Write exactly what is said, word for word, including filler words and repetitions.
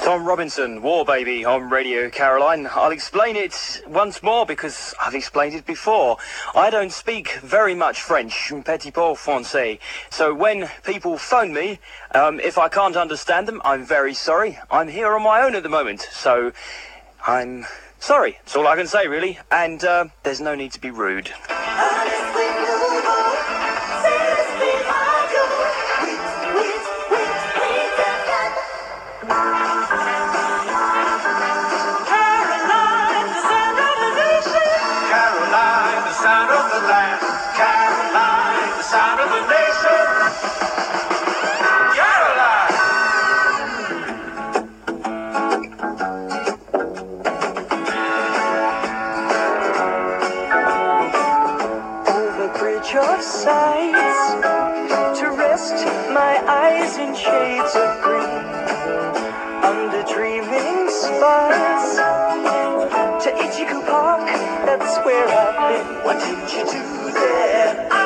Tom Robinson, War Baby on Radio Caroline. I'll explain it once more because I've explained it before. I don't speak very much French, petit peu français. So when people phone me, um, if I can't understand them, I'm very sorry. I'm here on my own at the moment, so I'm sorry. That's all I can say, really. And uh, there's no need to be rude. Sound of the land, Caroline, the sound of the nation. Caroline. Over bridge of sights, to rest my eyes in shades of green, under dreaming spires, to Ichiku Park, that's where I've been. What did you do there?